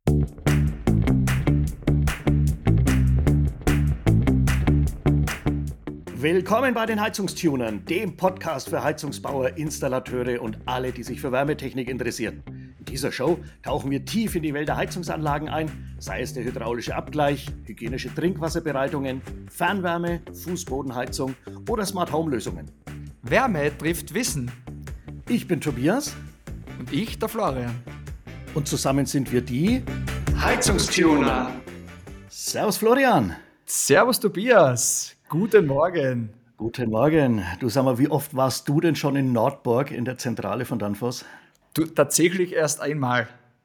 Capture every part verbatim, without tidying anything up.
Willkommen bei den Heizungstunern, dem Podcast für Heizungsbauer, Installateure und alle, die sich für Wärmetechnik interessieren. In dieser Show tauchen wir tief in die Welt der Heizungsanlagen ein, sei es der hydraulische Abgleich, hygienische Trinkwasserbereitungen, Fernwärme, Fußbodenheizung oder Smart Home Lösungen. Wärme trifft Wissen. Ich bin Tobias. Und ich, der Florian. Und zusammen sind wir die Heizungstuner. Servus Florian. Servus Tobias. Guten Morgen. Guten Morgen. Du, sag mal, wie oft warst du denn schon in Nordborg in der Zentrale von Danfoss? Du, tatsächlich erst einmal.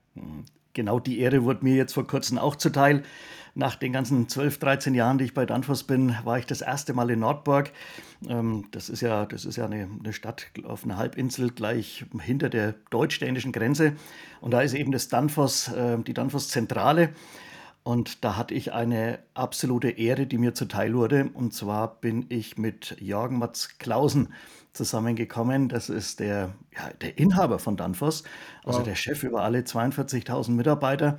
Genau die Ehre wurde mir jetzt vor kurzem auch zuteil. Nach den ganzen zwölf, dreizehn Jahren, die ich bei Danfoss bin, war ich das erste Mal in Nordborg. Das ist ja, das ist ja eine, eine Stadt auf einer Halbinsel gleich hinter der deutsch-dänischen Grenze. Und da ist eben das Danfoss, die Danfoss-Zentrale. Und da hatte ich eine absolute Ehre, die mir zuteil wurde. Und zwar bin ich mit Jörgen Matz Clausen zusammengekommen. Das ist der, ja, der Inhaber von Danfoss, also Wow. der Chef über alle zweiundvierzigtausend Mitarbeiter.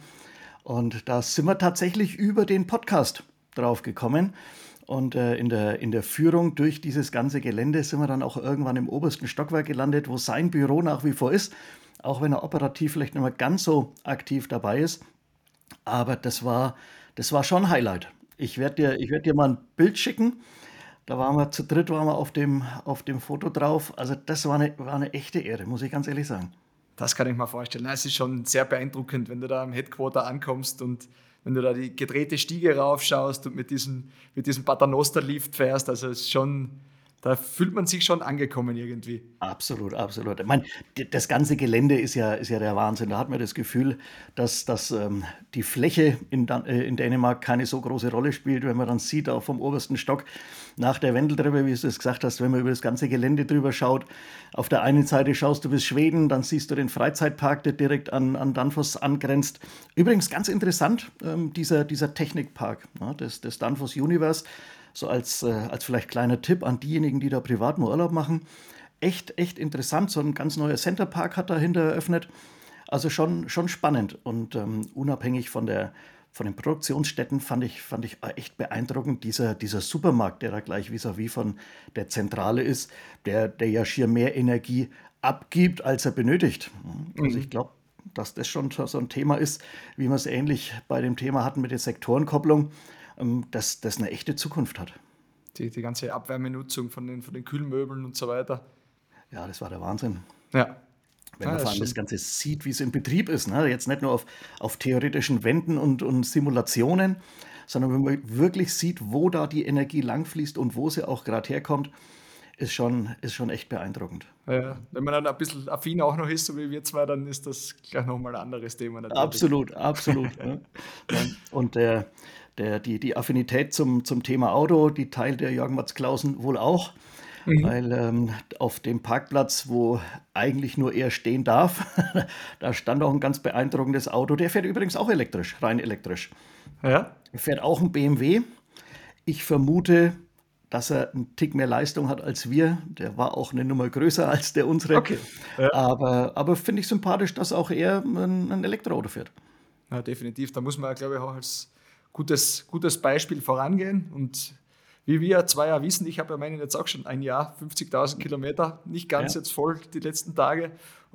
Und da sind wir tatsächlich über den Podcast drauf gekommen. Und äh, in der, in der Führung durch dieses ganze Gelände sind wir dann auch irgendwann im obersten Stockwerk gelandet, wo sein Büro nach wie vor ist, auch wenn er operativ vielleicht nicht mehr ganz so aktiv dabei ist. Aber das war, das war schon ein Highlight. Ich werde dir, ich werd dir mal ein Bild schicken. Da waren wir zu dritt, waren wir auf dem, auf dem Foto drauf. Also das war eine, war eine echte Ehre, muss ich ganz ehrlich sagen. Das kann ich mir vorstellen. Es ist schon sehr beeindruckend, wenn du da am Headquarter ankommst und wenn du da die gedrehte Stiege raufschaust und mit diesem, mit diesem Paternoster-Lift fährst. Also es ist schon, da fühlt man sich schon angekommen irgendwie. Absolut, absolut. Ich meine, d- das ganze Gelände ist ja, ist ja der Wahnsinn. Da hat man das Gefühl, dass, dass ähm, die Fläche in, Dan äh, in Dänemark keine so große Rolle spielt, wenn man dann sieht, auch vom obersten Stock nach der Wendeltreppe, wie du es gesagt hast, wenn man über das ganze Gelände drüber schaut. Auf der einen Seite schaust du bis Schweden, dann siehst du den Freizeitpark, der direkt an, an Danfoss angrenzt. Übrigens ganz interessant, ähm, dieser, dieser Technikpark, ja, das, das Danfoss Universe. So als, äh, als vielleicht kleiner Tipp an diejenigen, die da privat mal Urlaub machen. Echt, echt interessant. So ein ganz neuer Centerpark hat dahinter eröffnet. Also schon, schon spannend. Und ähm, unabhängig von, der, von den Produktionsstätten fand ich, fand ich echt beeindruckend, dieser, dieser Supermarkt, der da gleich vis-à-vis von der Zentrale ist, der, der ja schier mehr Energie abgibt, als er benötigt. Also ich glaube, dass das schon so ein Thema ist, wie wir es ähnlich bei dem Thema hatten mit der Sektorenkopplung, ähm, dass das eine echte Zukunft hat. Die, die ganze Abwärmenutzung von den, von den Kühlmöbeln und so weiter. Ja, das war der Wahnsinn. Ja. Wenn Ja, man das vor allem das stimmt. Ganze sieht, wie es in Betrieb ist. Ne? Jetzt nicht nur auf, auf theoretischen Wänden und, und Simulationen, sondern wenn man wirklich sieht, wo da die Energie langfließt und wo sie auch gerade herkommt, ist schon, ist schon echt beeindruckend. Ja, wenn man dann ein bisschen affin auch noch ist, so wie wir zwei, dann ist das gleich nochmal ein anderes Thema natürlich. Absolut, absolut. Ne? Ja. Und der, der, die, die Affinität zum, zum Thema Auto, die teilt der Jörg Matz Clausen wohl auch, Mhm. weil ähm, auf dem Parkplatz, wo eigentlich nur er stehen darf, da stand auch ein ganz beeindruckendes Auto. Der fährt übrigens auch elektrisch, rein elektrisch. Ja, Er fährt auch ein B M W. Ich vermute, dass er einen Tick mehr Leistung hat als wir. Der war auch eine Nummer größer als der unsere. okay. Ja. Aber, aber finde ich sympathisch, dass auch er ein, ein Elektroauto fährt. Ja, definitiv. Da muss man, glaube ich, auch als gutes, gutes Beispiel vorangehen. Und wie wir zwei ja wissen, ich habe ja meinen jetzt auch schon ein Jahr, fünfzigtausend Kilometer, nicht ganz Ja. jetzt voll die letzten Tage.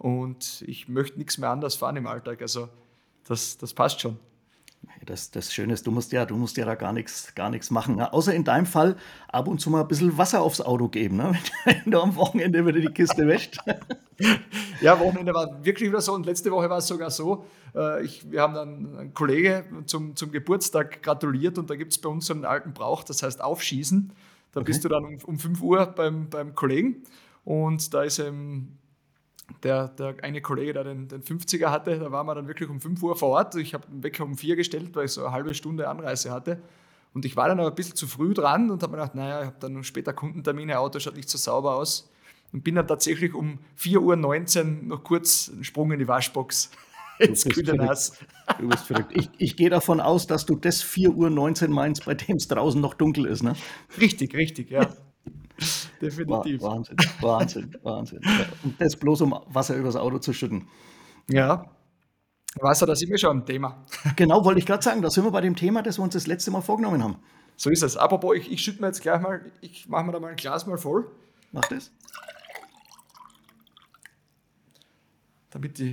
Und ich möchte nichts mehr anders fahren im Alltag. Also das, das passt schon. Das, das Schöne ist, du musst ja, du musst ja da gar nichts, gar nichts machen. Ne? Außer in deinem Fall ab und zu mal ein bisschen Wasser aufs Auto geben, ne? Wenn du am Wochenende wieder die Kiste wäscht. Ja, Wochenende war wirklich wieder so und letzte Woche war es sogar so, äh, ich, wir haben dann einen Kollege zum, zum Geburtstag gratuliert und da gibt es bei uns so einen alten Brauch, das heißt Aufschießen. Da Okay. bist du dann um, um fünf Uhr beim, beim Kollegen und da ist ähm, der, der eine Kollege, der den, den fünfziger hatte, da waren wir dann wirklich um fünf Uhr vor Ort. Ich habe den Wecker um vier gestellt, weil ich so eine halbe Stunde Anreise hatte. Und ich war dann aber ein bisschen zu früh dran und habe mir gedacht, naja, ich habe dann noch später Kundentermine, Auto schaut nicht so sauber aus. Und bin dann tatsächlich um vier Uhr neunzehn noch kurz einen Sprung in die Waschbox Du ins bist kühle verrückt. Nass. Du bist verrückt. Ich, ich gehe davon aus, dass du das vier Uhr neunzehn meinst, bei dem es draußen noch dunkel ist, ne? Richtig, richtig, ja. Wa- Definitiv. Wahnsinn, Wahnsinn, Wahnsinn. Ja. Und das bloß, um Wasser übers Auto zu schütten. Ja, Wasser, da sind wir schon am Thema. Genau, wollte ich gerade sagen, da sind wir bei dem Thema, das wir uns das letzte Mal vorgenommen haben. So ist es. Apropos, ich, ich schütte mir jetzt gleich mal, ich mache mir da mal ein Glas mal voll, Mach das? damit die,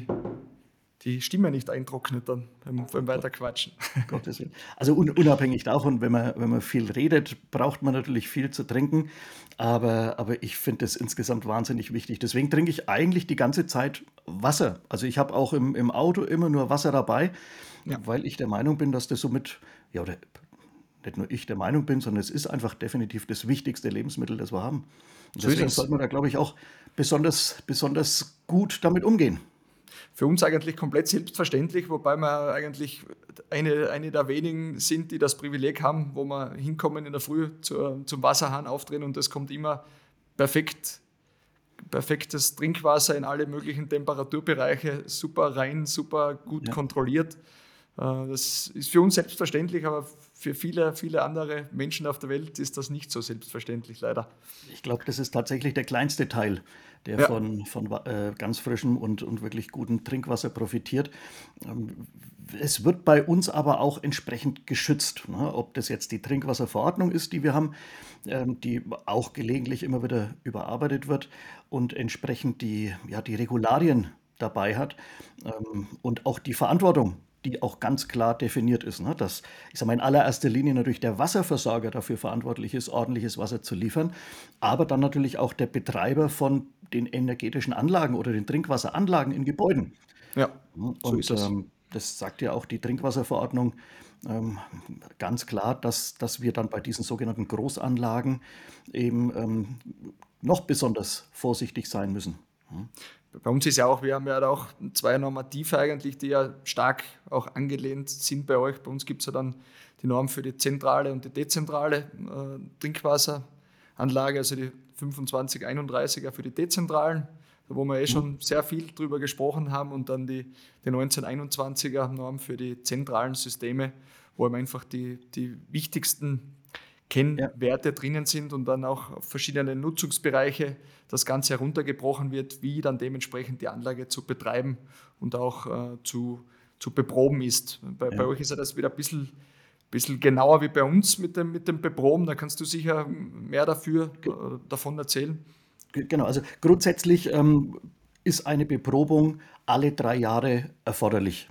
die Stimme nicht eintrocknet dann beim, beim Weiterquatschen. Gottes Willen. Also un unabhängig davon, wenn man, wenn man viel redet, braucht man natürlich viel zu trinken. Aber, aber ich finde das insgesamt wahnsinnig wichtig. Deswegen trinke ich eigentlich die ganze Zeit Wasser. Also ich habe auch im, im Auto immer nur Wasser dabei, Ja, weil ich der Meinung bin, dass das somit, ja, oder nicht nur ich der Meinung bin, sondern es ist einfach definitiv das wichtigste Lebensmittel, das wir haben. Und so ist deswegen es. sollte man da, glaube ich, auch besonders, besonders gut damit umgehen. Für uns eigentlich komplett selbstverständlich, wobei wir eigentlich eine, eine der wenigen sind, die das Privileg haben, wo wir hinkommen in der Früh zur, zum Wasserhahn aufdrehen und es kommt immer perfekt, perfektes Trinkwasser in alle möglichen Temperaturbereiche, super rein, super gut Ja. kontrolliert. Äh, Das ist für uns selbstverständlich, aber für viele, viele andere Menschen auf der Welt ist das nicht so selbstverständlich, leider. Ich glaube, das ist tatsächlich der kleinste Teil, der Ja, von, von wa- äh, ganz frischem und, und wirklich gutem Trinkwasser profitiert. Ähm, Es wird bei uns aber auch entsprechend geschützt. Ne? Ob das jetzt die Trinkwasserverordnung ist, die wir haben, ähm, die auch gelegentlich immer wieder überarbeitet wird und entsprechend die, ja, die Regularien dabei hat, ähm, und auch die Verantwortung, die auch ganz klar definiert ist. Ne? Dass, ich sage mal, in allererster Linie natürlich der Wasserversorger dafür verantwortlich ist, ordentliches Wasser zu liefern, aber dann natürlich auch der Betreiber von den energetischen Anlagen oder den Trinkwasseranlagen in Gebäuden. ja, Ne? so ist Und es. ähm, das sagt ja auch die Trinkwasserverordnung ähm, ganz klar, dass, dass wir dann bei diesen sogenannten Großanlagen eben ähm, noch besonders vorsichtig sein müssen. Bei uns ist ja auch, wir haben ja auch zwei Normative eigentlich, die ja stark auch angelehnt sind bei euch. Bei uns gibt es ja dann die Norm für die zentrale und die dezentrale äh, Trinkwasseranlage, also die fünfundzwanzig einunddreißiger für die dezentralen, wo wir eh Hm? schon sehr viel drüber gesprochen haben, und dann die, die neunzehnhunderteinundzwanziger Norm für die zentralen Systeme, wo eben einfach die, die wichtigsten Ja. Kennwerte drinnen sind und dann auch auf verschiedene Nutzungsbereiche das Ganze heruntergebrochen wird, wie dann dementsprechend die Anlage zu betreiben und auch äh, zu, zu beproben ist. Bei, bei Ja. euch ist ja das wieder ein bisschen, bisschen genauer wie bei uns mit dem, mit dem Beproben. Da kannst du sicher mehr dafür, äh, davon erzählen. Ge- Genau, also grundsätzlich ähm, ist eine Beprobung alle drei Jahre erforderlich.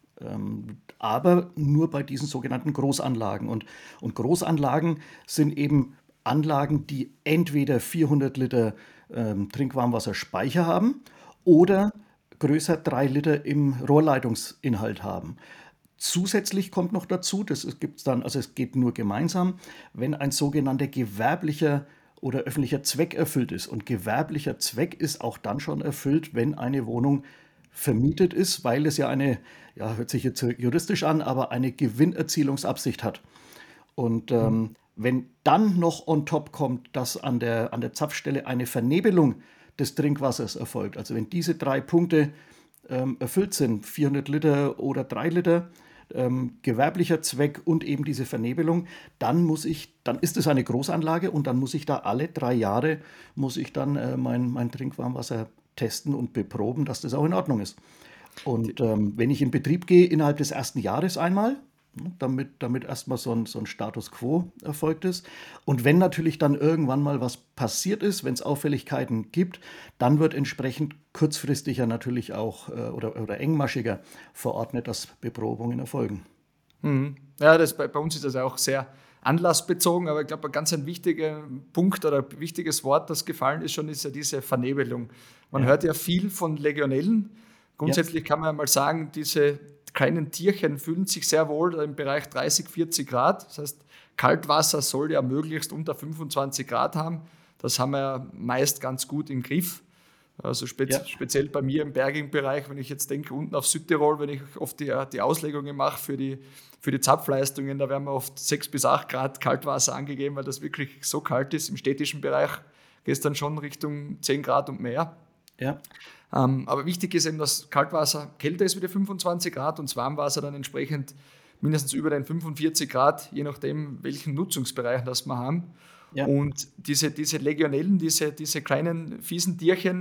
Ähm, aber nur bei diesen sogenannten Großanlagen. Und, und Großanlagen sind eben Anlagen, die entweder vierhundert Liter ähm, Trinkwarmwasserspeicher haben oder größer drei Liter im Rohrleitungsinhalt haben. Zusätzlich kommt noch dazu, das gibt dann, also es geht nur gemeinsam, wenn ein sogenannter gewerblicher oder öffentlicher Zweck erfüllt ist. Und gewerblicher Zweck ist auch dann schon erfüllt, wenn eine Wohnung vermietet ist, weil es ja eine, ja, hört sich jetzt juristisch an, aber eine Gewinnerzielungsabsicht hat. Und ähm, wenn dann noch on top kommt, dass an der, an der Zapfstelle eine Vernebelung des Trinkwassers erfolgt, also wenn diese drei Punkte ähm, erfüllt sind, vierhundert Liter oder drei Liter, ähm, gewerblicher Zweck und eben diese Vernebelung, dann muss ich, dann ist es eine Großanlage und dann muss ich da alle drei Jahre, muss ich dann äh, mein, mein Trinkwarmwasser testen und beproben, dass das auch in Ordnung ist. Und ähm, wenn ich in Betrieb gehe innerhalb des ersten Jahres einmal, ne, damit, damit erstmal so ein, so ein Status quo erfolgt ist. Und wenn natürlich dann irgendwann mal was passiert ist, wenn es Auffälligkeiten gibt, dann wird entsprechend kurzfristiger natürlich auch äh, oder, oder engmaschiger verordnet, dass Beprobungen erfolgen. Mhm. Ja, das, bei, bei uns ist das auch sehr anlassbezogen, aber ich glaube, ein ganz ein wichtiger Punkt oder ein wichtiges Wort, das gefallen ist schon, ist ja diese Vernebelung. Man Ja, hört ja viel von Legionellen. ja, Grundsätzlich kann man ja mal sagen, diese kleinen Tierchen fühlen sich sehr wohl im Bereich dreißig, vierzig Grad. Das heißt, Kaltwasser soll ja möglichst unter fünfundzwanzig Grad haben. Das haben wir ja meist ganz gut im Griff. Also spez ja, speziell bei mir im bergigen Bereich, wenn ich jetzt denke, unten auf Südtirol, wenn ich oft die, die Auslegungen mache für die, für die Zapfleistungen, da werden wir oft sechs bis acht Grad Kaltwasser angegeben, weil das wirklich so kalt ist. Im städtischen Bereich geht es dann schon Richtung zehn Grad und mehr. ja, Ähm, aber wichtig ist eben, dass Kaltwasser kälter ist wie die fünfundzwanzig Grad und das Warmwasser dann entsprechend mindestens über den fünfundvierzig Grad, je nachdem, welchen Nutzungsbereich das wir haben. ja, Und diese, diese Legionellen, diese, diese kleinen fiesen Tierchen,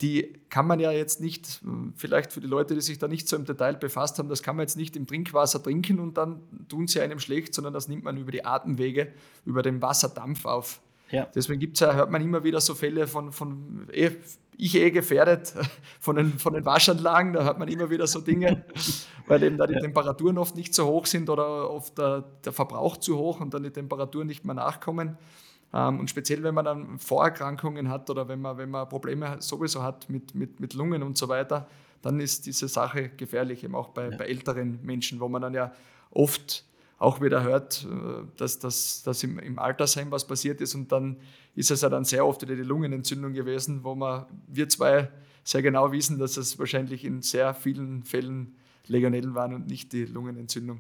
die kann man ja jetzt nicht, vielleicht für die Leute, die sich da nicht so im Detail befasst haben, das kann man jetzt nicht im Trinkwasser trinken und dann tun sie einem schlecht, sondern das nimmt man über die Atemwege, über den Wasserdampf auf. Ja. Deswegen gibt's ja, hört man immer wieder so Fälle von, von eh, ich eh gefährdet, von den, von den Waschanlagen, da hört man immer wieder so Dinge, weil eben da die Ja. Temperaturen oft nicht so hoch sind oder oft der, der Verbrauch zu hoch und dann die Temperaturen nicht mehr nachkommen. Und speziell, wenn man dann Vorerkrankungen hat oder wenn man, wenn man Probleme sowieso hat mit, mit, mit Lungen und so weiter, dann ist diese Sache gefährlich, eben auch bei, Ja. bei älteren Menschen, wo man dann ja oft auch wieder hört, dass, dass, dass im, im Altersheim was passiert ist und dann ist es ja dann sehr oft wieder die Lungenentzündung gewesen, wo man, wir zwei sehr genau wissen, dass es wahrscheinlich in sehr vielen Fällen Legionellen waren und nicht die Lungenentzündung.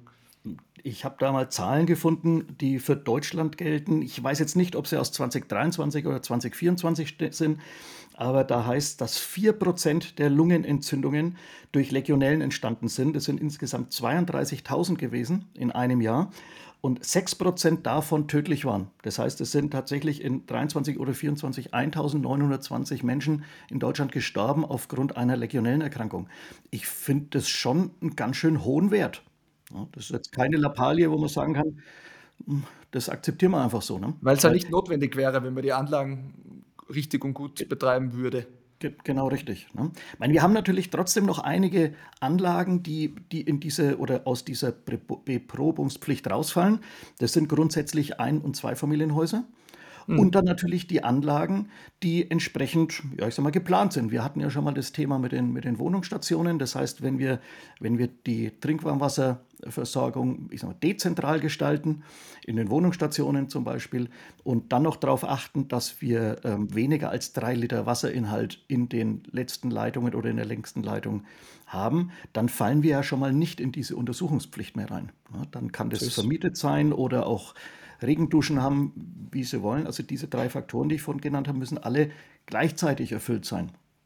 Ich habe da mal Zahlen gefunden, die für Deutschland gelten. Ich weiß jetzt nicht, ob sie aus zwanzig dreiundzwanzig oder zwanzig vierundzwanzig sind, aber da heißt, dass vier Prozent der Lungenentzündungen durch Legionellen entstanden sind. Das sind insgesamt zweiunddreißigtausend gewesen in einem Jahr und sechs Prozent davon tödlich waren. Das heißt, es sind tatsächlich in dreiundzwanzig oder vierundzwanzig eintausendneunhundertzwanzig Menschen in Deutschland gestorben aufgrund einer Legionellenerkrankung. Ich finde das schon einen ganz schön hohen Wert. Ja, das ist jetzt keine Lappalie, wo man sagen kann, hm, das akzeptieren wir einfach so. Ne? Weil es ja Weil, nicht notwendig wäre, wenn man die Anlagen richtig und gut betreiben würde. ge- genau richtig. Ne? Ich meine, wir haben natürlich trotzdem noch einige Anlagen, die, die in diese oder aus dieser Be- Beprobungspflicht rausfallen. Das sind grundsätzlich Ein- und Zweifamilienhäuser. Und dann natürlich die Anlagen, die entsprechend, ja, ich sag mal, geplant sind. Wir hatten ja schon mal das Thema mit den, mit den Wohnungsstationen. Das heißt, wenn wir, wenn wir die Trinkwarmwasserversorgung, ich sag mal, dezentral gestalten, in den Wohnungsstationen zum Beispiel, und dann noch darauf achten, dass wir ähm, weniger als drei Liter Wasserinhalt in den letzten Leitungen oder in der längsten Leitung haben, dann fallen wir ja schon mal nicht in diese Untersuchungspflicht mehr rein. Ja, dann kann So das ist es. vermietet sein oder auch Regenduschen haben, wie sie wollen. Also diese drei Faktoren, die ich vorhin genannt habe, müssen alle gleichzeitig erfüllt sein.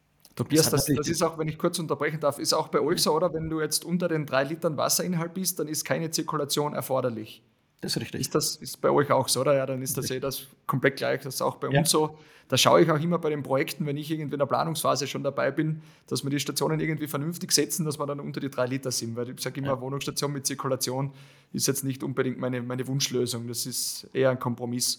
Das Tobias, hat das, natürlich, das ist auch, wenn ich kurz unterbrechen darf, ist auch bei euch so, oder? Wenn du jetzt unter den drei Litern Wasserinhalt bist, dann ist keine Zirkulation erforderlich. das ist richtig. Ist das ist bei euch auch so, oder? Ja, dann ist Das ist das eh richtig. das komplett gleich. Das ist auch bei Ja, uns so. Da schaue ich auch immer bei den Projekten, wenn ich irgendwie in der Planungsphase schon dabei bin, dass wir die Stationen irgendwie vernünftig setzen, dass wir dann unter die drei Liter sind. Weil ich sage ja. immer, Wohnungsstation mit Zirkulation ist jetzt nicht unbedingt meine, meine Wunschlösung. Das ist eher ein Kompromiss.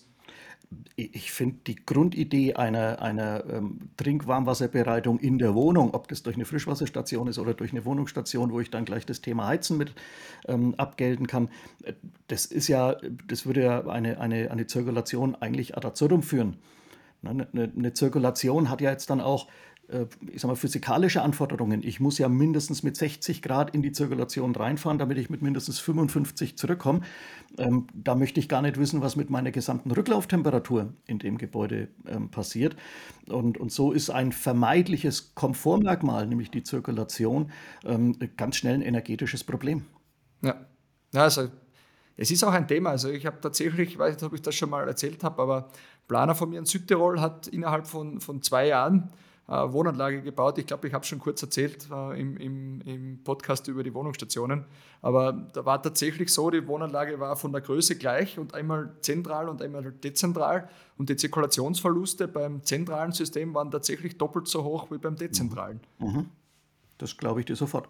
Ich finde die Grundidee einer, einer ähm, Trinkwarmwasserbereitung in der Wohnung, ob das durch eine Frischwasserstation ist oder durch eine Wohnungsstation, wo ich dann gleich das Thema Heizen mit ähm, abgelten kann, äh, das ist ja, das würde ja eine, eine, eine Zirkulation eigentlich ad absurdum führen. Ne, Eine, eine Zirkulation hat ja jetzt dann auch, äh, ich sag mal, physikalische Anforderungen. Ich muss ja mindestens mit sechzig Grad in die Zirkulation reinfahren, damit ich mit mindestens fünfundfünfzig zurückkomme. Ähm, da möchte ich gar nicht wissen, was mit meiner gesamten Rücklauftemperatur in dem Gebäude ähm, passiert. Und, und so ist ein vermeidliches Komfortmerkmal, nämlich die Zirkulation, ähm, ganz schnell ein energetisches Problem. Ja. Ja, also es ist auch ein Thema. Also ich habe tatsächlich, ich weiß nicht, ob ich das schon mal erzählt habe, aber ein Planer von mir in Südtirol hat innerhalb von, von zwei Jahren äh, Wohnanlage gebaut. Ich glaube, ich habe schon kurz erzählt äh, im, im, im Podcast über die Wohnungsstationen. Aber da war tatsächlich so, die Wohnanlage war von der Größe gleich und einmal zentral und einmal dezentral. Und die Zirkulationsverluste beim zentralen System waren tatsächlich doppelt so hoch wie beim dezentralen. Mhm. Das glaube ich dir sofort.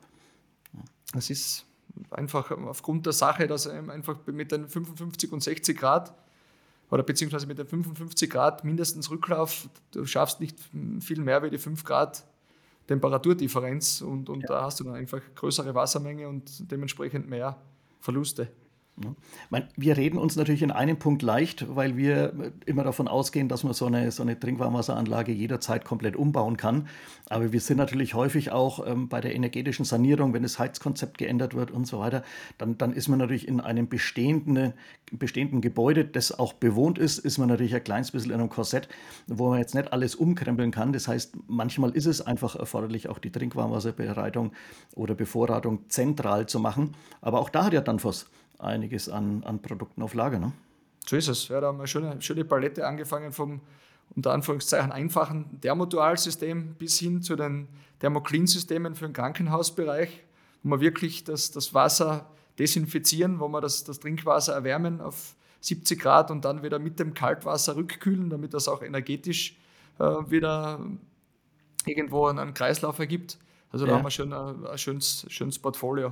Das ist einfach aufgrund der Sache, dass er einfach mit den fünfundfünfzig und sechzig Grad oder beziehungsweise mit den fünfundfünfzig Grad mindestens Rücklauf, du schaffst nicht viel mehr wie die fünf Grad Temperaturdifferenz und, und da hast du dann einfach größere Wassermenge und dementsprechend mehr Verluste. Ja. Ich meine, wir reden uns natürlich in einem Punkt leicht, weil wir immer davon ausgehen, dass man so eine, so eine Trinkwarmwasseranlage jederzeit komplett umbauen kann. Aber wir sind natürlich häufig auch ähm, bei der energetischen Sanierung, wenn das Heizkonzept geändert wird und so weiter, dann, dann ist man natürlich in einem bestehenden, bestehenden Gebäude, das auch bewohnt ist, ist man natürlich ein kleines bisschen in einem Korsett, wo man jetzt nicht alles umkrempeln kann. Das heißt, manchmal ist es einfach erforderlich, auch die Trinkwarmwasserbereitung oder Bevorratung zentral zu machen. Aber auch da hat ja Danfoss einiges an, an Produkten auf Lager. Ne? So ist es. Ja, da haben wir eine schöne, schöne Palette angefangen vom unter Anführungszeichen einfachen Thermodualsystem bis hin zu den Thermoclean-Systemen für den Krankenhausbereich, wo wir wirklich das, das Wasser desinfizieren, wo wir das, das Trinkwasser erwärmen auf siebzig Grad und dann wieder mit dem Kaltwasser rückkühlen, damit das auch energetisch äh, wieder irgendwo einen, einen Kreislauf ergibt. Also da haben Ja. wir schon ein, ein schönes, schönes Portfolio.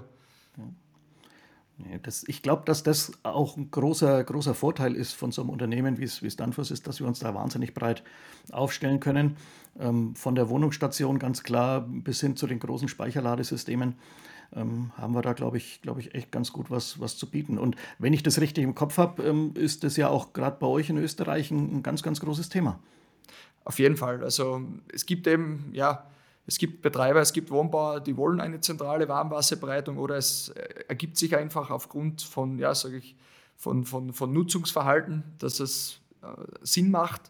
Ne, das ich glaube, dass das auch ein großer großer Vorteil ist von so einem Unternehmen, wie es wie es Danfoss ist, dass wir uns da wahnsinnig breit aufstellen können. Ähm, von der Wohnungsstation ganz klar bis hin zu den großen Speicherladesystemen, ähm, haben wir da, glaube ich glaube ich, echt ganz gut was was zu bieten. Und wenn ich das richtig im Kopf habe, ähm, ist das ja auch gerade bei euch in Österreich ein 'n ganz, ganz großes Thema. Auf jeden Fall. Also es gibt eben, ja, es gibt Betreiber, es gibt Wohnbauer, die wollen eine zentrale Warmwasserbereitung oder es äh, ergibt sich einfach aufgrund von, ja, sage ich, von, von, von Nutzungsverhalten, dass es äh, Sinn macht.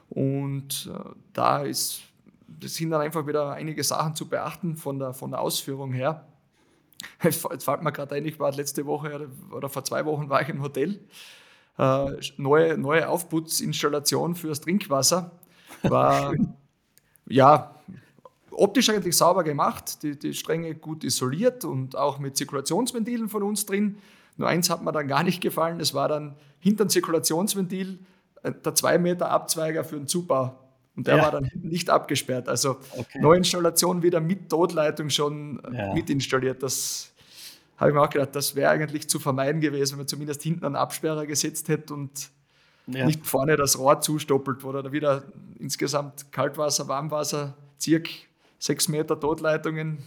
Und äh, da ist, das sind dann einfach wieder einige Sachen zu beachten von der, von der Ausführung her. Jetzt fällt mir gerade ein, ich war letzte Woche oder vor zwei Wochen war ich im Hotel. Äh, neue, neue Aufputzinstallation fürs Trinkwasser war Schön. ja optisch eigentlich sauber gemacht, die, die Stränge gut isoliert und auch mit Zirkulationsventilen von uns drin. Nur eins hat mir dann gar nicht gefallen, das war dann hinter dem Zirkulationsventil äh, der zwei Meter Abzweiger für den Zubau. Und der war Ja, dann hinten nicht abgesperrt. Also okay. Neuinstallation wieder mit Totleitung schon äh, Ja, mit installiert. Das habe ich mir auch gedacht, das wäre eigentlich zu vermeiden gewesen, wenn man zumindest hinten einen Absperrer gesetzt hätte und ja. nicht vorne das Rohr zustoppelt, wo dann wieder insgesamt Kaltwasser, Warmwasser, circa sechs Meter Totleitungen.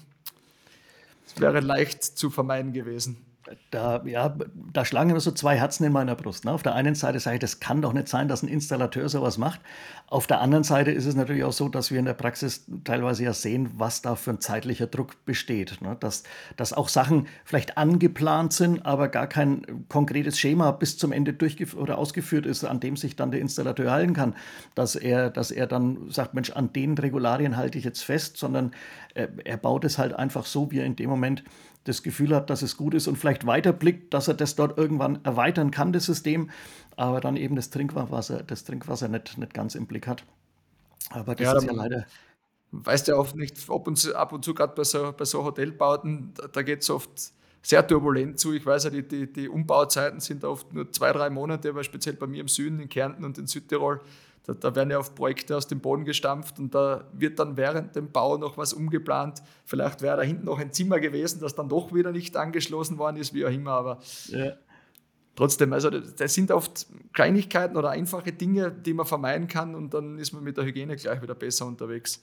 Das wäre leicht zu vermeiden gewesen. Da, ja, da schlagen immer so zwei Herzen in meiner Brust. Ne? Auf der einen Seite sage ich, das kann doch nicht sein, dass ein Installateur sowas macht. Auf der anderen Seite ist es natürlich auch so, dass wir in der Praxis teilweise ja sehen, was da für ein zeitlicher Druck besteht. Ne? Dass, dass auch Sachen vielleicht angeplant sind, aber gar kein konkretes Schema bis zum Ende durchgeführt oder ausgeführt ist, an dem sich dann der Installateur halten kann. Dass er, dass er dann sagt, Mensch, an den Regularien halte ich jetzt fest, sondern er, er baut es halt einfach so, wie er in dem Moment das Gefühl hat, dass es gut ist und vielleicht weiterblickt, dass er das dort irgendwann erweitern kann, das System, aber dann eben das Trinkwasser, das Trinkwasser nicht, nicht ganz im Blick hat. Aber das Ja, ist ja dann leider, weißt du ja oft nicht, ab und zu, ab und zu gerade bei so, bei so Hotelbauten, da, da geht es oft sehr turbulent zu. Ich weiß ja, die, die, die Umbauzeiten sind oft nur zwei, drei Monate, aber speziell bei mir im Süden, in Kärnten und in Südtirol, da, da werden ja oft Projekte aus dem Boden gestampft und da wird dann während dem Bau noch was umgeplant. Vielleicht wäre da hinten noch ein Zimmer gewesen, das dann doch wieder nicht angeschlossen worden ist, wie auch immer, aber ja, trotzdem, also das sind oft Kleinigkeiten oder einfache Dinge, die man vermeiden kann und dann ist man mit der Hygiene gleich wieder besser unterwegs.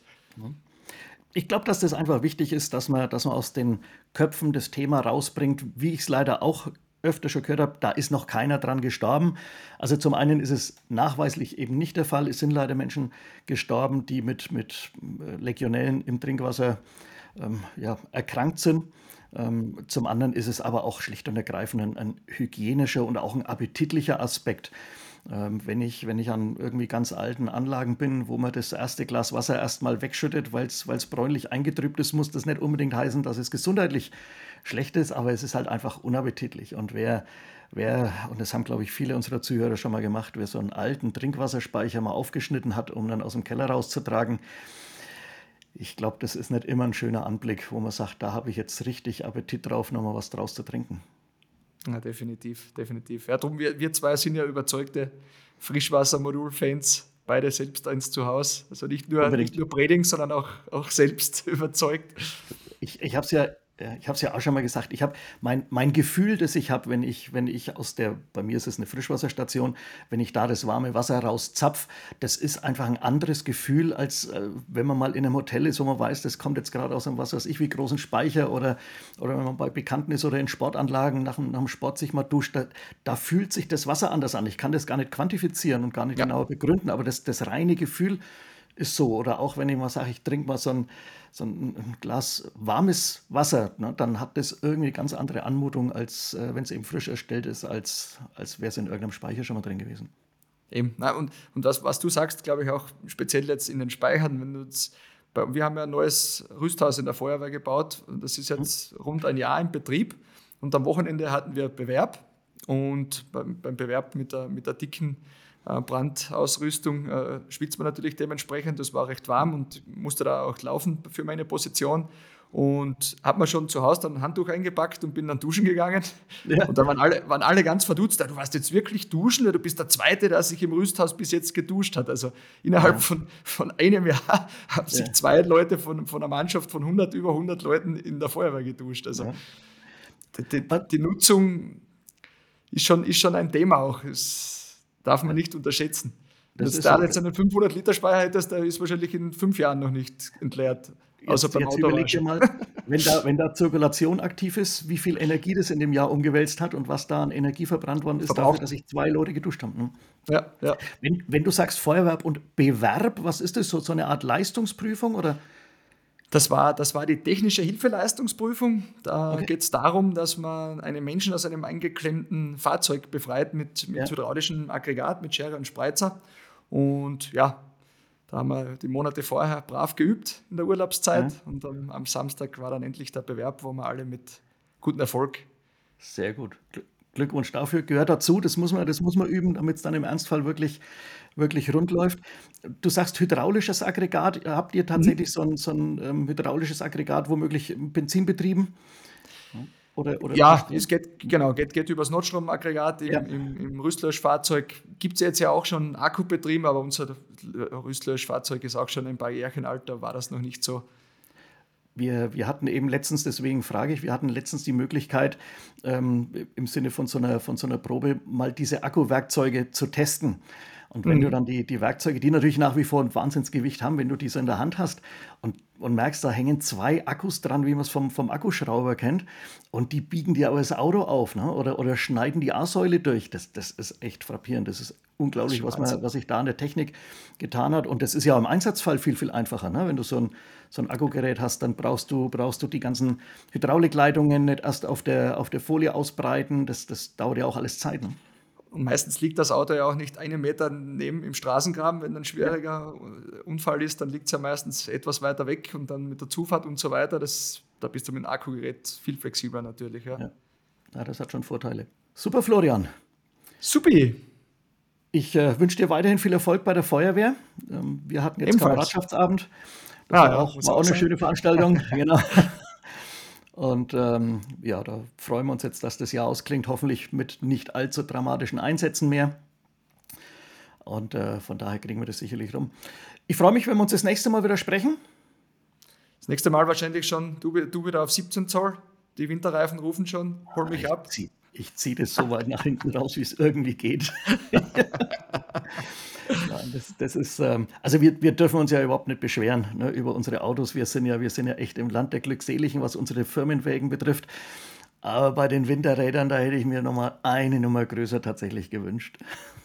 ich glaube, dass das einfach wichtig ist, dass man, dass man aus den Köpfen das Thema rausbringt, wie ich es leider auch öfter schon gehört habe, da ist noch keiner dran gestorben. Also zum einen ist es nachweislich eben nicht der Fall. Es sind leider Menschen gestorben, die mit, mit äh, Legionellen im Trinkwasser ähm, ja, erkrankt sind. Ähm, zum anderen ist es aber auch schlicht und ergreifend ein, ein hygienischer und auch ein appetitlicher Aspekt. Ähm, wenn ich, wenn ich an irgendwie ganz alten Anlagen bin, wo man das erste Glas Wasser erstmal wegschüttet, weil es bräunlich eingetrübt ist, muss das nicht unbedingt heißen, dass es gesundheitlich schlecht ist, aber es ist halt einfach unappetitlich. Und wer, wer, und das haben, glaube ich, viele unserer Zuhörer schon mal gemacht, wer so einen alten Trinkwasserspeicher mal aufgeschnitten hat, um dann aus dem Keller rauszutragen, ich glaube, das ist nicht immer ein schöner Anblick, wo man sagt, da habe ich jetzt richtig Appetit drauf, nochmal was draus zu trinken. Ja, definitiv, definitiv. Ja, drum, wir, wir zwei sind ja überzeugte Frischwassermodul-Fans, beide selbst eins zu Hause. Also nicht nur, nicht Unbedingt. nur predigen, sondern auch, auch selbst überzeugt. Ich, ich habe es ja, äh, ich habe es ja auch schon mal gesagt. Ich habe mein, mein Gefühl, das ich habe, wenn ich, wenn ich aus der, bei mir ist es eine Frischwasserstation, wenn ich da das warme Wasser rauszapf, das ist einfach ein anderes Gefühl, als äh, wenn man mal in einem Hotel ist, wo man weiß, das kommt jetzt gerade aus einem, was weiß ich, wie großen Speicher oder, oder wenn man bei Bekannten ist oder in Sportanlagen nach, dem- nach dem Sport sich mal duscht, da, da fühlt sich das Wasser anders an. Ich kann das gar nicht quantifizieren und gar nicht Ja, genauer begründen, aber das, das reine Gefühl ist so. Oder auch wenn ich mal sage, ich trinke mal so ein, so ein ein Glas warmes Wasser, ne, dann hat das irgendwie ganz andere Anmutung, als äh, wenn es eben frisch erstellt ist, als, als wäre es in irgendeinem Speicher schon mal drin gewesen. eben. Na, und, und das, was du sagst, glaube ich auch speziell jetzt in den Speichern, wenn du jetzt, bei, wir haben ja ein neues Rüsthaus in der Feuerwehr gebaut und das ist Hm? jetzt rund ein Jahr in Betrieb und am Wochenende hatten wir Bewerb und beim, beim Bewerb mit der, mit der dicken äh, Brandausrüstung äh, schwitzt man natürlich dementsprechend, das war recht warm und musste da auch laufen für meine Position Und habe mir schon zu Hause dann ein Handtuch eingepackt und bin dann duschen gegangen. Ja. Und dann waren alle, waren alle ganz verdutzt. Du warst jetzt wirklich duschen? Du bist der Zweite, der sich im Rüsthaus bis jetzt geduscht hat. Also innerhalb Ja. von, von einem Jahr haben sich Ja. zwei Leute von, von einer Mannschaft von hundert, über hundert Leuten in der Feuerwehr geduscht. Also Ja. die, die, die Nutzung ist schon, ist schon ein Thema auch. Das darf man nicht unterschätzen. Wenn Das jetzt ist da so. jetzt einen fünfhundert Liter Speicher hättest, der ist wahrscheinlich in fünf Jahren noch nicht entleert. Außer Jetzt, beim jetzt überleg dir Autowaschen. mal, wenn da, wenn da Zirkulation aktiv ist, wie viel Energie das in dem Jahr umgewälzt hat und was da an Energie verbrannt worden ist, dafür, Verbraucht. dass sich zwei Leute geduscht haben. Ne? Ja, ja. Wenn, wenn du sagst Feuerwerb und Bewerb, was ist das? So, so eine Art Leistungsprüfung? Oder? Das war, das war die technische Hilfeleistungsprüfung. Da Okay. geht es darum, dass man einen Menschen aus einem eingeklemmten Fahrzeug befreit mit, mit Ja. hydraulischem Aggregat, mit Schere und Spreizer. Und ja, da haben wir die Monate vorher brav geübt in der Urlaubszeit. Ja. Und am, am Samstag war dann endlich der Bewerb, wo wir alle mit gutem Erfolg. Sehr gut. Gl- Glückwunsch dafür. Gehört dazu, das muss man, das muss man üben, damit es dann im Ernstfall wirklich, wirklich rund läuft. Du sagst hydraulisches Aggregat. Habt ihr tatsächlich so ein, so ein ähm, hydraulisches Aggregat, womöglich benzinbetrieben? Oder, oder Ja, Strom? es geht, genau, geht, geht über das Notstromaggregat im, Ja. im, im Rüstlöschfahrzeug. Gibt es jetzt ja auch schon Akkubetrieben, aber unser Rüstlöschfahrzeug ist auch schon ein paar Jährchen alt, da war das noch nicht so. Wir, wir hatten eben letztens, deswegen frage ich, wir hatten letztens die Möglichkeit, ähm, im Sinne von so einer, von so einer Probe mal diese Akkuwerkzeuge zu testen. Und wenn du Mhm. dann die, die Werkzeuge, die natürlich nach wie vor ein Wahnsinnsgewicht haben, wenn du die so in der Hand hast und, und merkst, da hängen zwei Akkus dran, wie man es vom, vom Akkuschrauber kennt, und die biegen dir aber das Auto auf, ne? oder, oder schneiden die A-Säule durch. Das, das ist echt frappierend. Das ist unglaublich, Das ist was, man, Wahnsinn. was sich da an der Technik getan hat. Und das ist ja im Einsatzfall viel, viel einfacher. Ne? Wenn du so ein, so ein Akkugerät hast, dann brauchst du, brauchst du die ganzen Hydraulikleitungen nicht erst auf der, auf der Folie ausbreiten. Das, das dauert ja auch alles Zeit. Ne? Und meistens liegt das Auto ja auch nicht einen Meter neben im Straßengraben. Wenn ein Ja. schwieriger Unfall ist, dann liegt es ja meistens etwas weiter weg und dann mit der Zufahrt und so weiter. Das, da bist du mit dem Akkugerät viel flexibler natürlich. Ja. Ja. Ja, das hat schon Vorteile. Super, Florian. Supi, Ich äh, wünsche dir weiterhin viel Erfolg bei der Feuerwehr. Ähm, wir hatten jetzt ebenfalls. Kameradschaftsabend. Das Ah war ja, auch, muss war auch auch eine sein. schöne Veranstaltung. Genau. Und ähm, ja, da freuen wir uns jetzt, dass das Jahr ausklingt. Hoffentlich mit nicht allzu dramatischen Einsätzen mehr. Und äh, von daher kriegen wir das sicherlich rum. Ich freue mich, wenn wir uns das nächste Mal wieder sprechen. Das nächste Mal wahrscheinlich schon du, du wieder auf siebzehn Zoll. Die Winterreifen rufen schon, hol mich Ich ab. ziehe ich zieh das so weit nach hinten raus, wie es irgendwie geht. Nein, das, das ist, ähm, also wir, wir dürfen uns ja überhaupt nicht beschweren, ne, über unsere Autos. Wir sind ja, wir sind ja echt im Land der Glückseligen, was unsere Firmenwägen betrifft. Aber bei den Winterrädern, da hätte ich mir nochmal eine Nummer größer tatsächlich gewünscht.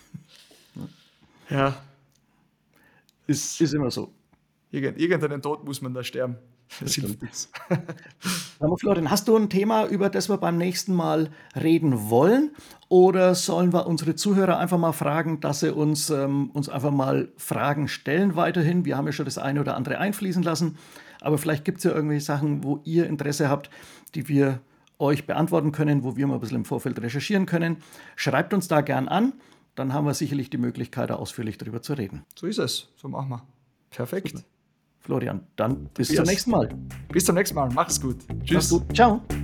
Ja, Ist, ist immer so. irgend, irgendeinen Tod muss man da sterben. Das Das hilft stimmt. nichts. Sag mal, Florian, hast du ein Thema, über das wir beim nächsten Mal reden wollen? Oder sollen wir unsere Zuhörer einfach mal fragen, dass sie uns, ähm, uns einfach mal Fragen stellen weiterhin? Wir haben ja schon das eine oder andere einfließen lassen. Aber vielleicht gibt es ja irgendwelche Sachen, wo ihr Interesse habt, die wir euch beantworten können, wo wir mal ein bisschen im Vorfeld recherchieren können. Schreibt uns da gern an. Dann haben wir sicherlich die Möglichkeit, da ausführlich darüber zu reden. So ist es. So machen wir. Perfekt. Florian, dann bis Tobias. zum nächsten Mal. Bis zum nächsten Mal. Mach's gut. Mach's Tschüss. gut. Ciao.